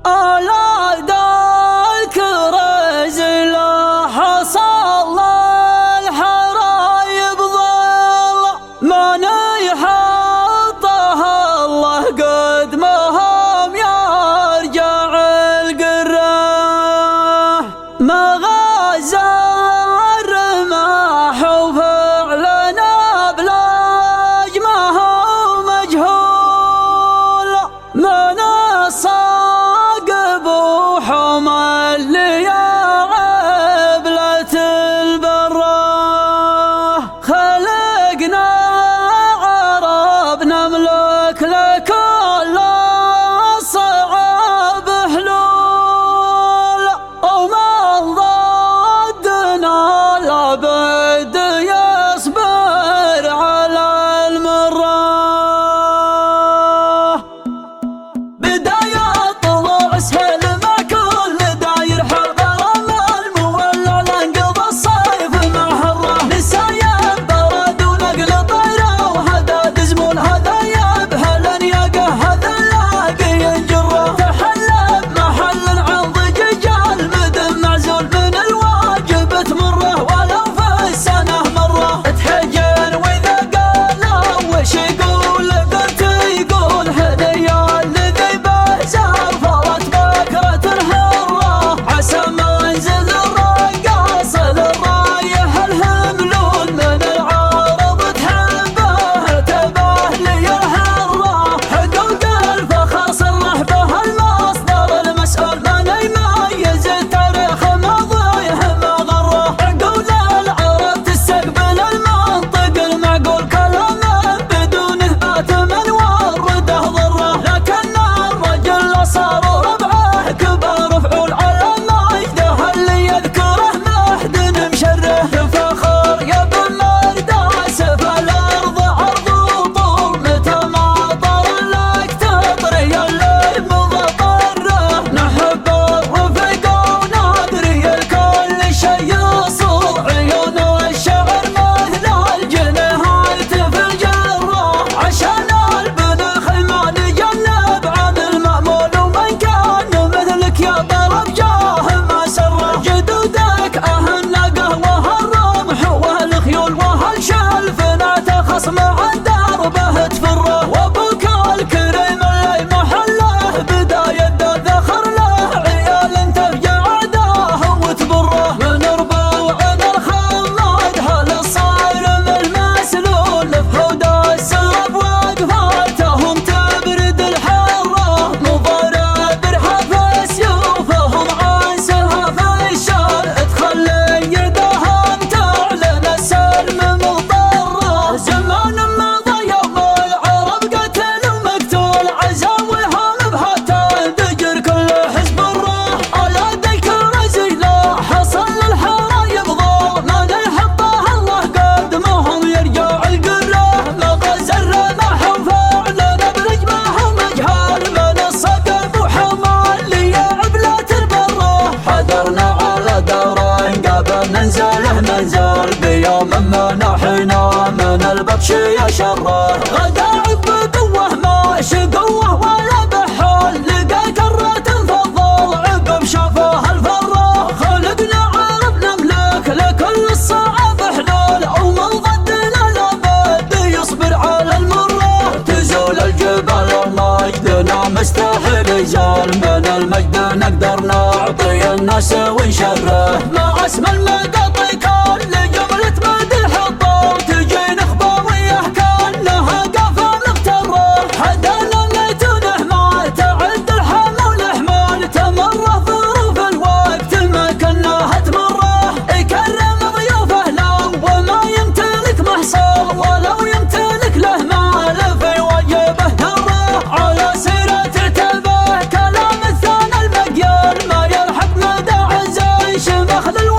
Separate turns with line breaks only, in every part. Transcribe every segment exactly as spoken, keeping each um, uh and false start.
على ذاك الرجل حصل الحرايب ظل من يحطها الله قدمهم يرجع القراه مغازى الرماح وفعلنا بلاج ما هو مجهول من الصاقب وحمى اللي عبلة البراه خلقنا عرب نملك لكل الصعاب حلول ومن ضدنا لابد يصبر على المراه بداية طلوع سهل ما كل داير حرب رمى المولع لانقضى الصيف مع حره نسايب برد ونقل طيره وهداد زمون هذا يبهل يقه هذا لاقي ينجره تحلب محل عن ضجيج المدن معزول من الواجب تمره ولو في السنه مره تحجن واذا قالوا وش يقول قلت يقول هديه الذي بزار فرت بكرة الحرة عسى منزل الرقاص للرايح الهملول من العارض تحبه تبه لي الحرة حقوق الفخر صرح به المصدر المسؤول من يميز التاريخ ماضيه ما غره عقول العرب تستقبل المنطق المعقول كلامه بدون اثبات من ورده ضره لكن الرجل صار ربعه كبار فعول على مجده اللي يذكره محد مشره تفاخر يا ابن مرداس فالارض عرض وطول متى ما طار لك تطري اللي مضطره نحب الرفق وندري الكل شي يصور عيون الشعر مثل الجنيهات في الجره عشان البنخ ما نجنب عن المأمول ومن كان مثلك يا ضرب جاه ما سره جدودك اهل قهوه الرمح والخيول وهالشلفنا تخصم عن دربه تفره وابوك الكريم اللي محله بدايه ذخر له عيال تفجع عداه وتبره من ربوع الخماد هل الصارم المسلول بحود السرب وقفاتهم تبرد الحره مضارب برحف سيوفهم عن سهف الشار تخلي يدهم تعلن السلم مضطره زمان مضى يوم العرب قتل ومقتول عزاوهم بحتى دجر كل حزب الروح على ذيك الرزيله حصل الحرايب ضوء من يحطه الله قدمهم يرجع القره مغازى الرمح وفعلا بلج ما هو مجهال من الصقب وحمى اللي عبلة البره حذرنا على دارين قبل ننزله منزل بيوم منحنا من البطش يا شره غدا عب قوه ماش قوه ولا بحال لقى كره تنفضل عقب شافه الفره خلقنا عرب نملك لكل الصعب حلول ومن ضدنا لابد يصبر على المره تزول الجبال ومجدنا مستحيل يزال من المجد نقدر نعطي الناس ونشره مع اسم المقاطي كل جملة مدح الضوء تجي نخبة وياه كانها قافة مغترة حدا لميتونه ما تعد الحمى والاحمال تمره ظروف الوقت ما كناها تمره يكرم ضيوفه لو وما يمتلك محصول ولو يمتلك له مال في واجبه دره على سيرة ترتبه كلام الثاني المقيال ما يلحق مدى عزيش مخل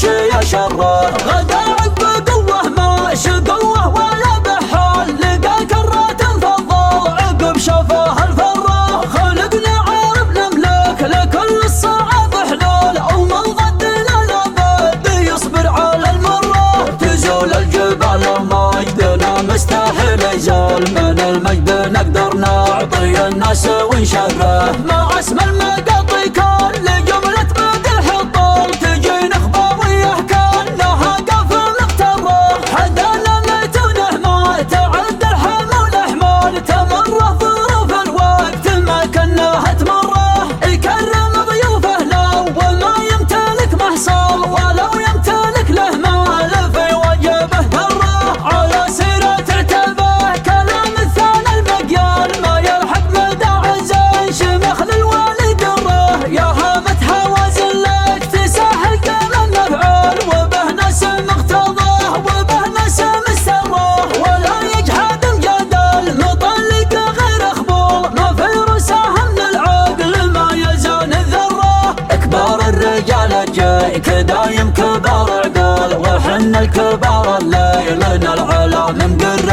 يا شره. غدا عقب قوه ماشي قوه ولا بحال، لقى كرة تنفضل عقب شافها الفره. خلقنا عارف نملك لكل الصعاب حلول، او من ضدنا لابد يصبر على المره. تزول الجبال ومجدنا مستحيل يزول، من المجد نقدر نعطي الناس ونشره. مع اسم المقاطي كل جملة مدح الطول، تجي نخبة وياه كانها قافل مغتره. حدانا ميتونه ما تعد الحمل احمال، تمره ظروف الوقت ما كناها تمره. يكرم ضيوفه لو وما يمتلك محصول، ولو يمتلك له مال في وجبه ذره. على سيرة تعتبه كلام الثاني المقيال، ما يلحق مدى عزين شمخ للوالي دره. يا هامة هوازن لك تسهل كلام مفعول، وبه نسم مقتضاه وبه نسم السره. ولا يجحد الجدل مطلق غير اخبول، ما في رساه من العقل ما يزن الذره. اكبر الرجال جايك دايم كبار عقول، وحن الكبار الليل العلا من قره.